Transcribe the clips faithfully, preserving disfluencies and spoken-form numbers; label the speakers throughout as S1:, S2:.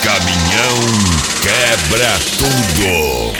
S1: Caminhão quebra tudo.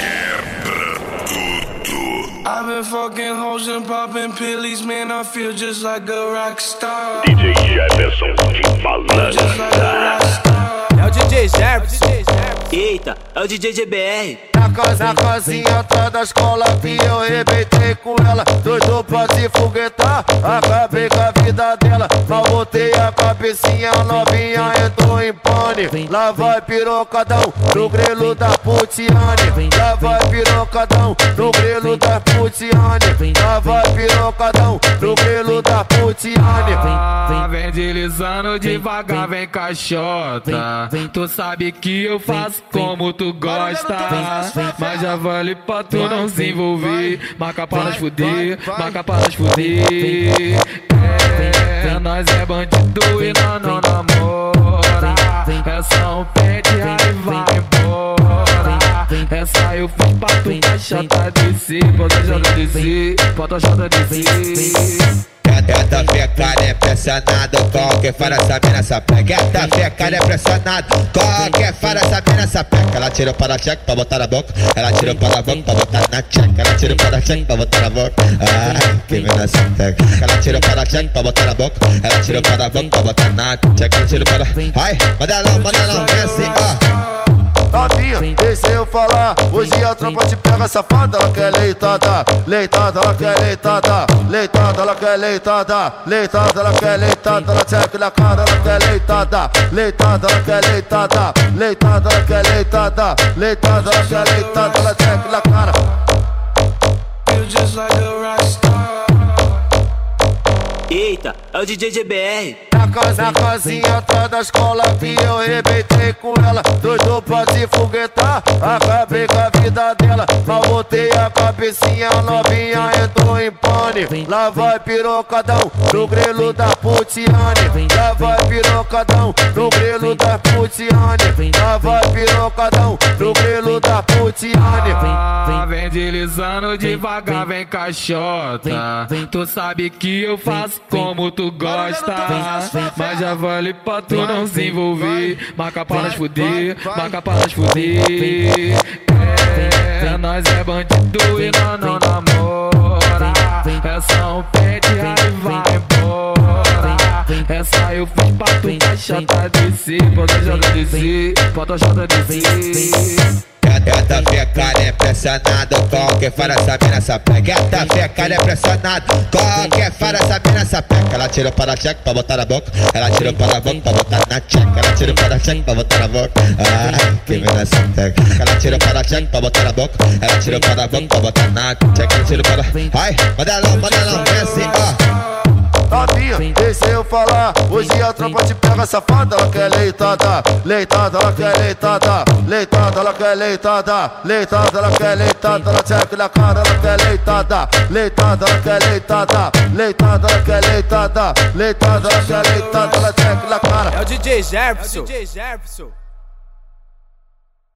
S2: I've been fucking hoes and popping pillies, man, I feel just like a rock star.
S3: D J Jefferson de Malandra.
S4: É o D J Jefferson. Eita, é o D J G B R.
S5: Na, casa, na casinha atrás da escola vi eu rebentei com ela. Doido pra se foguetar, acabei com a vida dela. Mal botei a cabecinha, a novinha entrou em pane. Lá vai pirocadão, no grelo da Putiane. Lá vai pirocadão, no grelo da Putiane. Lá vai pirocadão, no grelo da Putiane.
S2: Ah, vem deslizando devagar, vem caixota. Tu sabe que eu faço como tu gosta, mas já vale pra tu não se envolver. Marca para nós fuder, marca para nós fuder. É, nós é bandido e nós não namora. É só um pente, aí vai embora. Essa eu fiz pra tu caixota descer. Bota a jota descer, bota a jota descer.
S6: Gata fecada é pressionado, qualquer fora essa mina sapeca. Gata fecada é pressionado, qualquer fora essa mina sapeca. Ela tirou para a cheque pra botar na boca, ela tirou para a boca pra botar na cheque. Ela tirou para a cheque pra botar na boca, ai, que mina sapeca. Ela tirou para a cheque pra botar na boca, ela tirou para a boca pra botar na cheque. Ela tirou para, ai, manda não, manda não, vem assim, ó.
S5: Novinha, deixa eu falar. Hoje a tropa te pega safada. Ela quer leitada, leitada, ela quer leitada, leitada, ela quer leitada, leitada, ela quer leitada. Ela checa na cara, ela quer leitada, leitada, ela quer leitada, leitada, ela quer leitada, leitada, ela quer leitada. Ela checa na cara.
S2: Feel just like a rock star.
S4: Eita, é o D J G B R.
S5: Na, casa, na casinha atrás da escola vi eu rebentei com ela. Doido pra se foguetar, acabei com a vida dela. Mal botei a cabecinha, a novinha entrou em pane. Lá vai pirocadão, no grelo da Putiane. Lá vai pirocadão, no grelo da Putiane. Lá vai pirocadão, no grelo da Putiane.
S2: Ah, vem deslizando devagar, vem caixota. Tu sabe que eu faço como tu gosta, mas já vale pra tu não se envolver. Marca para nós fuder, marca para nós fuder. É, nós é bandido e nós não namora. É só um pente, aí vai embora. Essa eu fiz pra tu caixota descer. Bota a jota descer, bota a jota descer.
S6: Gata fecada é pressionado, qualquer fora essa mina sapeca. Gata fecada é pressionado, qualquer fora essa mina sapeca. Ela tirou para a cheque pra botar na boca, ela tirou para a boca pra botar na cheque. Ela tirou para a cheque pra botar na boca, ai, que mina sapeca. Ela tirou para a cheque pra botar na boca, ela tirou para a boca pra botar na cheque. Ela tirou para, ai, manda não, manda não, vem assim, ó.
S5: Novinha, deixa eu falar. Hoje a tropa te pega safada. Ela quer leitada, leitada, ela quer leitada, leitada, ela quer leitada, leitada, ela quer leitada. Ela checa na cara, ela quer leitada, leitada, ela quer leitada, leitada, ela quer leitada, leitada, ela quer leitada. Ela checa na cara.
S4: É o D J Jefferson.